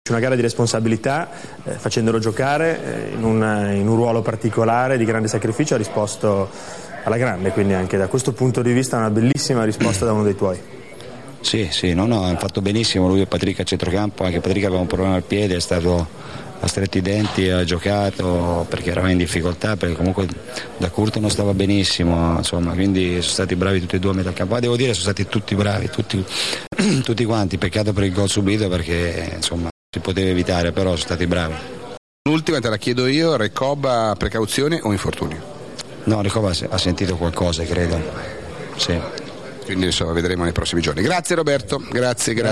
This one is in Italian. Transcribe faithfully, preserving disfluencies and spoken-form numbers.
Una gara di responsabilità, eh, facendolo giocare eh, in, un, in un ruolo particolare di grande sacrificio ha risposto alla grande, quindi anche da questo punto di vista una bellissima risposta da uno dei tuoi. Sì, sì, no, no, hanno fatto benissimo lui e Patrick a centrocampo, anche Patrick aveva un problema al piede, è stato ha stretto i denti, ha giocato perché eravamo in difficoltà, perché comunque da Curto non stava benissimo, insomma, quindi sono stati bravi tutti e due a metà campo. Ma devo dire sono stati tutti bravi, tutti, tutti quanti, peccato per il gol subito perché insomma si poteva evitare, però sono stati bravi. L'ultima te la chiedo io, Recoba precauzione o infortunio? No, Recoba ha sentito qualcosa, credo. Sì. Quindi insomma vedremo nei prossimi giorni. Grazie Roberto, grazie, grazie.